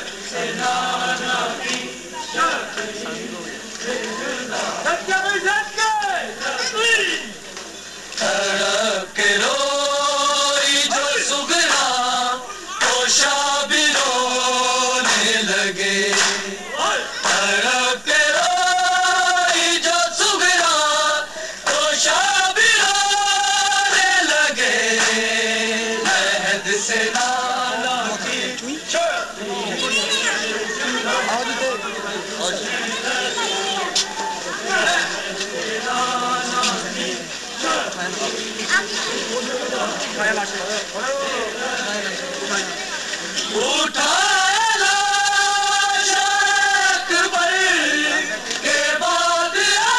تڑپ کے روئی جو سغرا تو شب رونے لگے تڑپ کے روئی جو سغرا تو شب رونے لگے لحد سے نالا کی اٹھا لاش اکبر کے بعد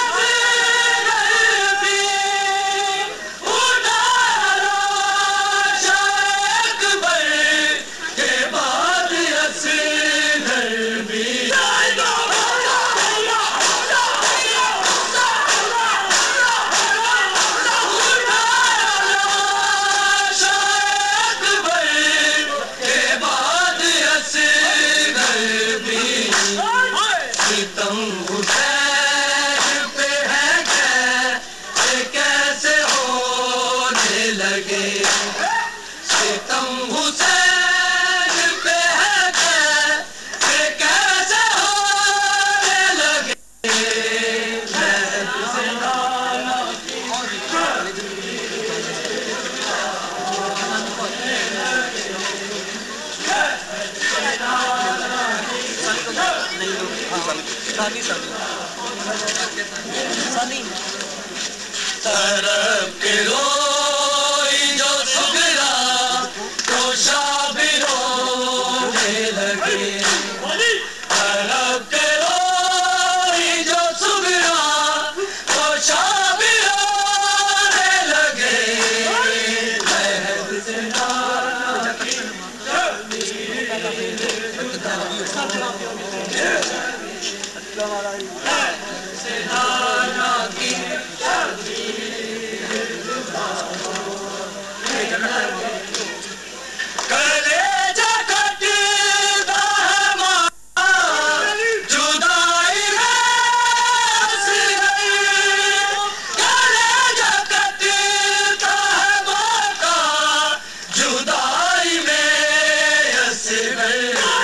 اصغر بھی اٹھا لاش اکبر کے بعد اصغر بھی ستم حسین پہ ہے کہ کیسے ہونے لگے ستم حسین پہ ہے کہ کیسے ہونے لگے لحد سے نالا تڑپ کے روئی جو سغرا تو شب رونے لگے تڑپ کے روئی جو سغرا تو شب رونے لگے لحد سے نالا کی کلیجہ کٹتا ہے ماں جدائی میں اصغر کلیجہ کٹتا ہے ماں کا جدائی میں اصغر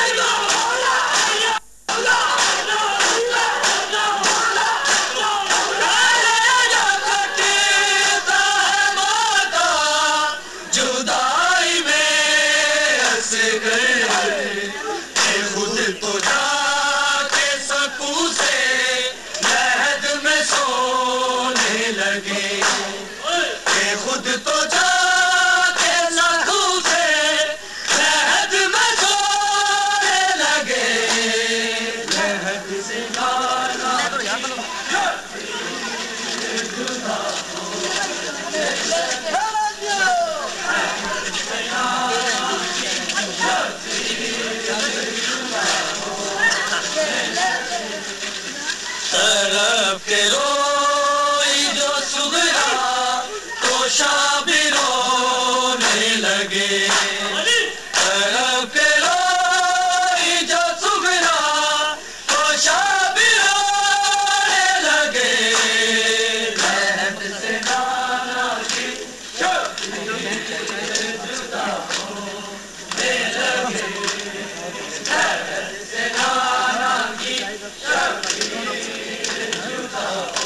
خود تو جا کے سکوں سے لحد میں سونے لگے خود تو جا کے سکوں سے لحد میں سونے لگے لحد سے نالا تڑپ کے روئی جو سغرا تو شب رونے لگے تڑپ کے روئی جو سغرا تو شب رونے لگے لحد سے نالا کی جدا ہونے لگے لحد سے نالا کی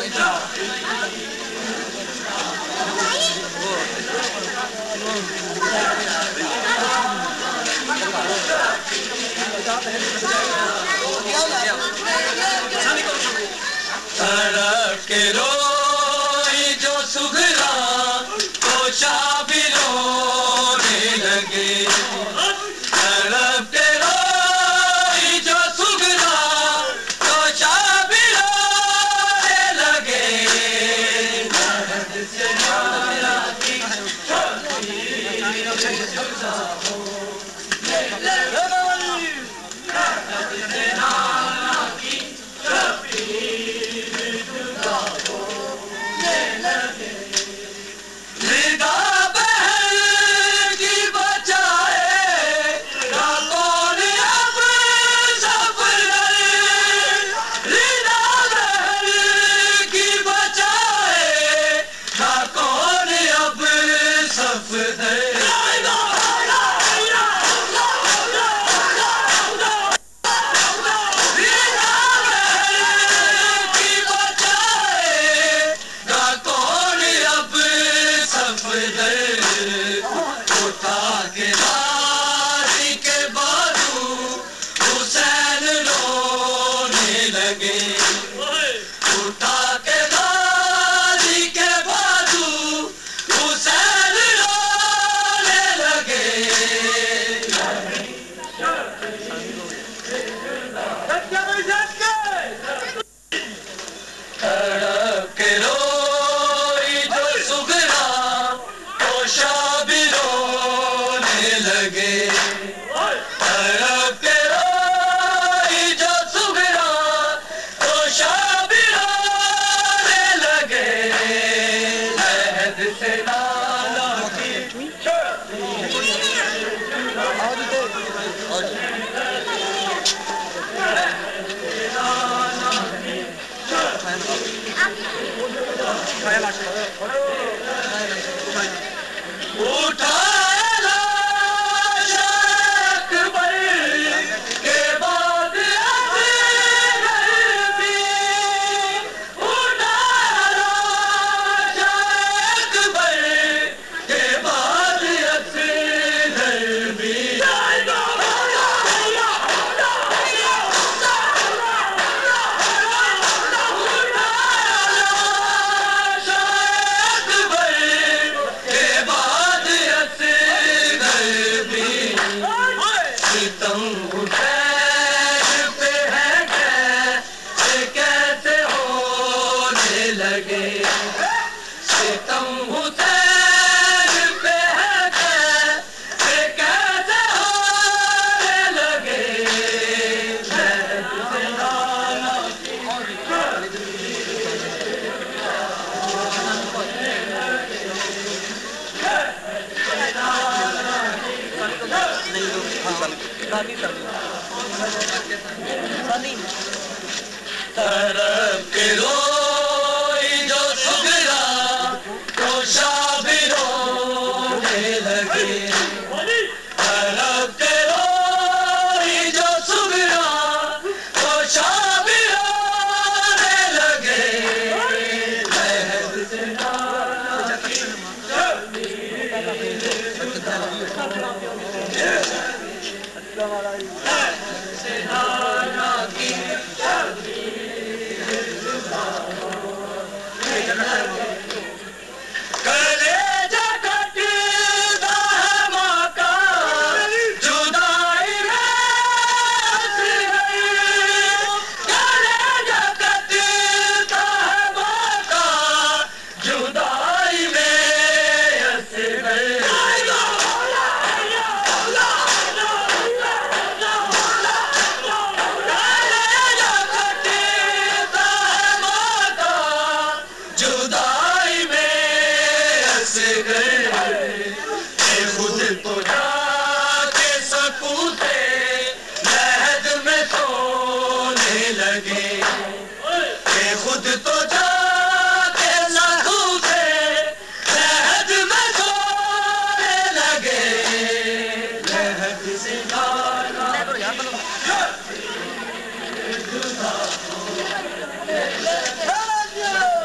تڑپ کے روئی جو سغرا تو شاہ بھی رونے لگے تڑپ کے روئی جو سغرا تو شاہ بھی رونے لگے درد سے نالا کی تڑپ کے روئی جو سغرا تو شاہ بھی رونے لگے تڑپ کے روئی جو سغرا تو شاہ بھی رونے لگے لہر سے نالا کی خود تو جا کے لہو سے لہد میں سونے لگے لہد سے گانا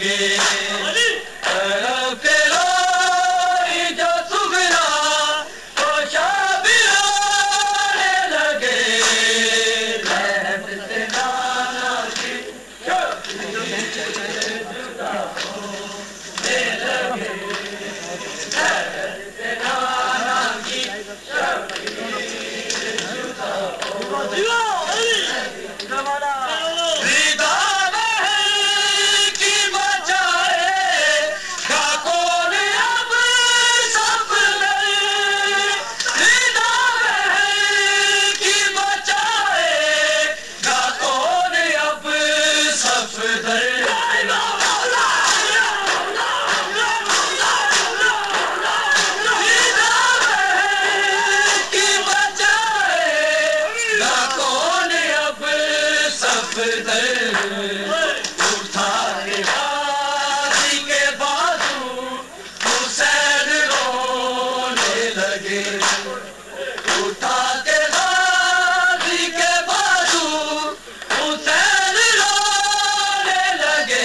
لگے تڑپ کے روئی جو سغرا کوشا بھی رونے لگے لہد سے نانا کی شبیر جدا ہونے لگے لہد سے نانا کی شبیر جدا ہونے لگے اٹھا کے غازی کے بازو حسین رونے لگے اٹھا کے غازی کے بازو حسین رونے لگے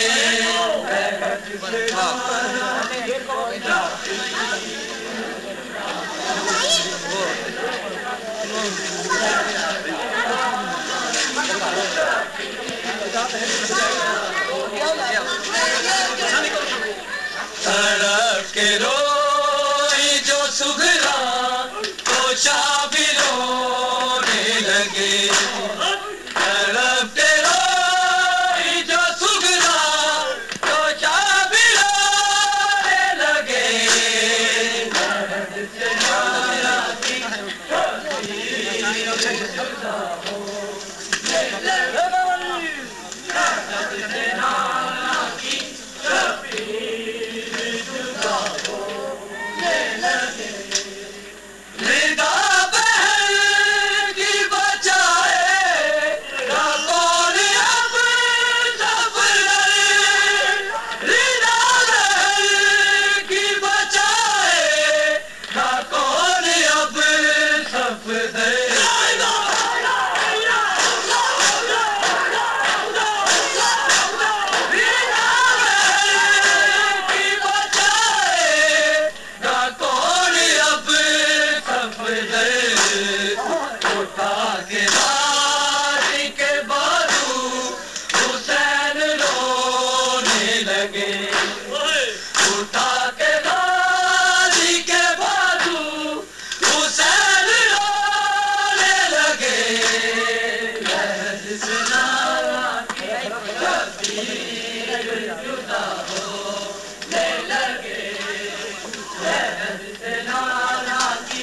تڑپ کے روئی جو سغرا کوشا بھی رونے لگے تڑپ کے روئی جو سغرا کوشا بھی رونے لگے لہد سے نانا کی شبیر جدا ہونے لگے لہد سے نانا کی شبیر جدا ہونے لگے ردا بہن کی بچائے نہ کون اب سب ردا بہن کی بچائے نہ کون اب سب اٹھا کے غازی کے بازو حسین رونے لگے اٹھا کے غازی کے بازو حسین رونے لگے لہد سے نانا کی شبیر جدا ہونے لگے لہد سے نانا کی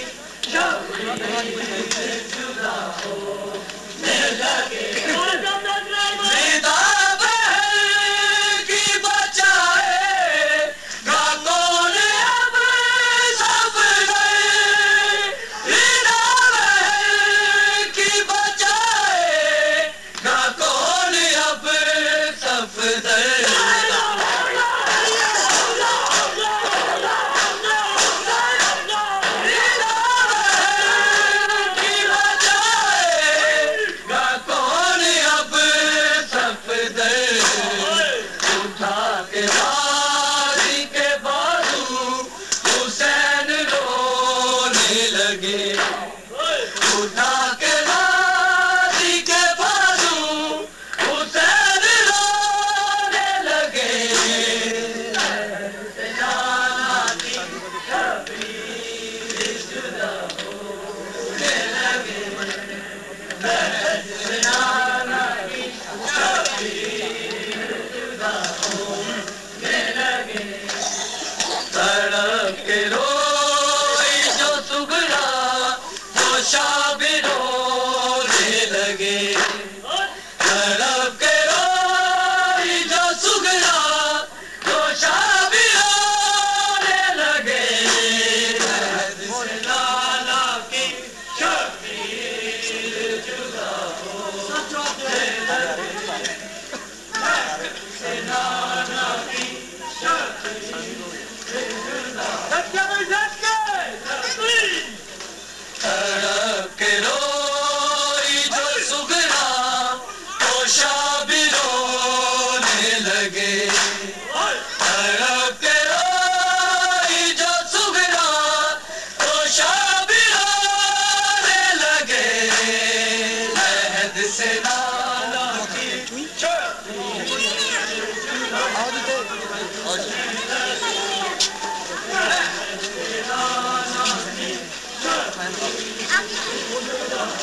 شبیر جدا ہونے لگے ردا بہن کی بچائے گا کون اب سب ردا بہن کی بچائے گا کون اب سب اٹھا کے غازی کے بازو حسین رونے لگے اٹھا کے غازی کے بازو حسین رونے لگے لہد سے نانا کی شبیر جدا ہونے لگے لہد سے نانا کی شبیر جدا ہونے لگے تڑپ کے روئی جو سغرا کوشا بھی رونے لگے تڑپ کے روئی جو سغرا کوشا بھی رونے لگے لہد سے نانا کی شبیر جدا ہونے لگے لہد سے نانا کی شبیر جدا تڑپ کے روئی جو سغرا کوشا بھی رونے لگے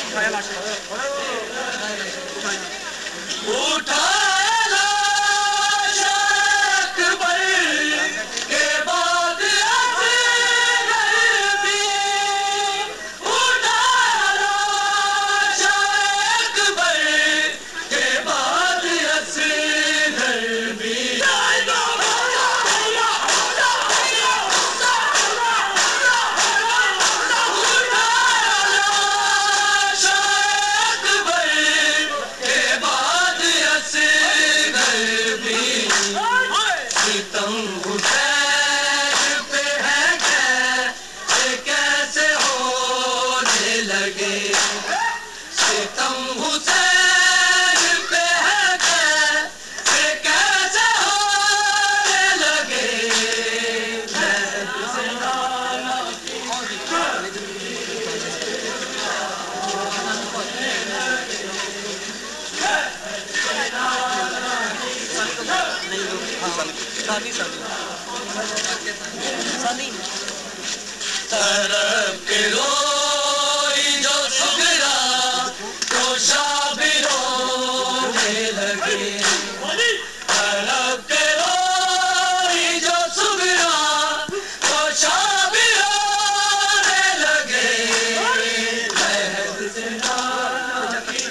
طرف کے روئی جو سگرا تو شابی رونے لگے طرف کے روئی جو سگرا تو شابی رونے لگے مہد سے نانا کی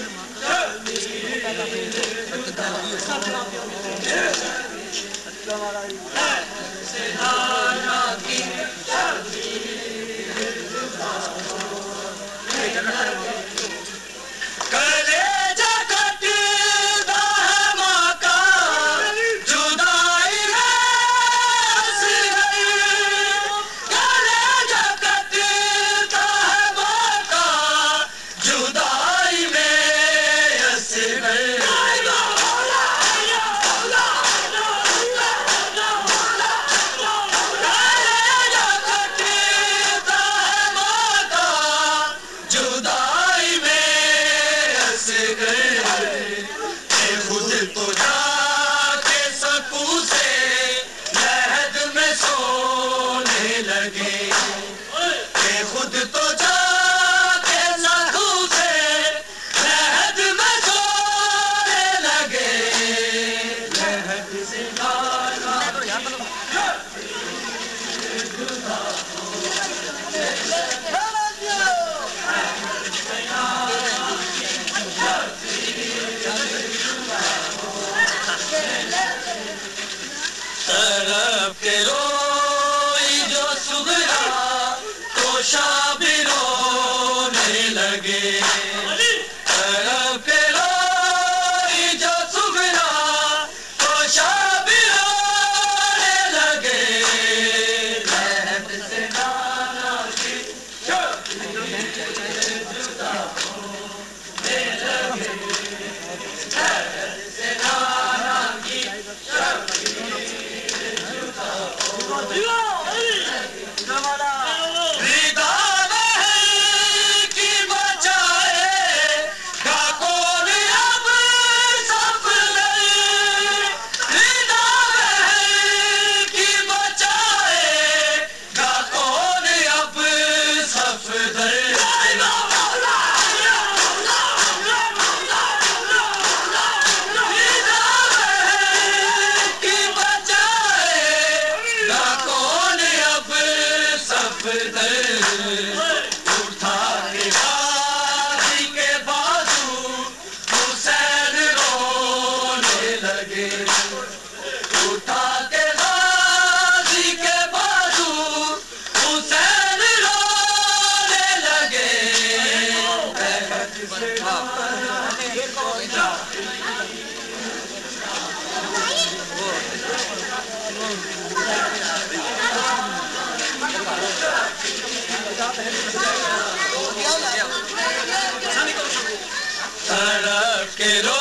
کلیجہ کٹتا ہے ماں کا جدائی میں ہنس گئی کلیجہ کٹتا ہے ماں کا جدائی میں ہنس گئی خود تو جا کے سکو سے لحد میں سونے لگے خود تو جا کے سکو سے لحد میں سونے لگے لحد سے گانا طرف کے روئی جو سگرا تو شابی رونے لگے طرف کے روئی جو سگرا تو شابی رونے لگے لحد سے نانا کی جدا ہونے لگے لحد سے نانا کی ریدان ہے کی بچائے گا کون اب سب گئی ریدان ہے کی بچائے گا کون اب سب گئی اٹھا کے غازی کے بازو حسین رونے لگے اٹھا کے غازی کے بازو حسین رونے لگے طرف کے